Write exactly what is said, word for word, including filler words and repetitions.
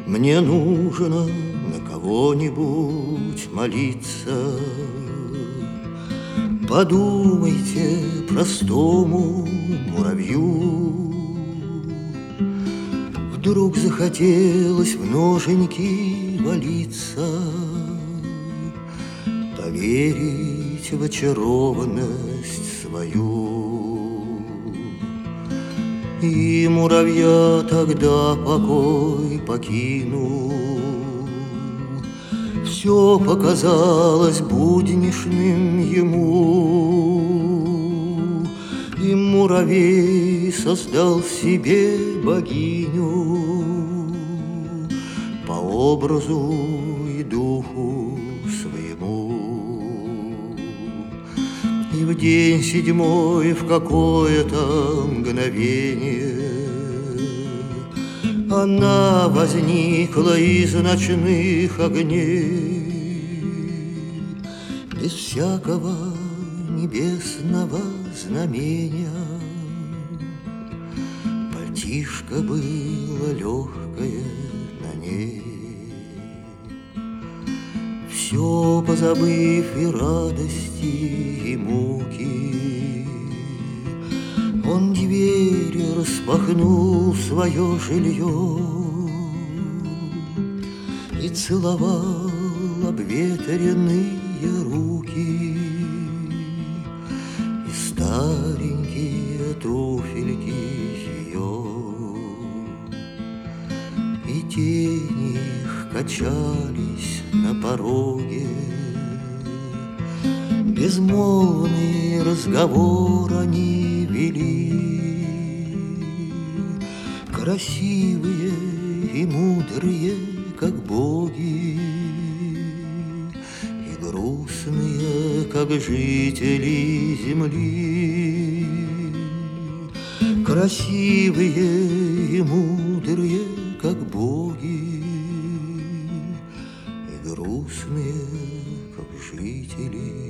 Мне нужно на кого-нибудь молиться. Подумайте простому муравью. Вдруг захотелось в ноженьки валиться, поверить в очарованность свою. И муравья тогда покой покинул. Все показалось буднишным ему, и муравей создал себе богиню по образу и духу своему. И в день седьмой в какое-то мгновение она возникла из ночных огней, без всякого небесного знамения. Пальтишко было легкое на ней. Все позабыв и радости, и муки, он двери распахнул свое жилье и целовал обветренные руки и старенькие туфельки ее, и тени их качались на пороге. Безмолвный разговор они вели, красивые и мудрые, как боги, и грустные, как жители земли. Красивые и мудрые, как боги, и грустные, как жители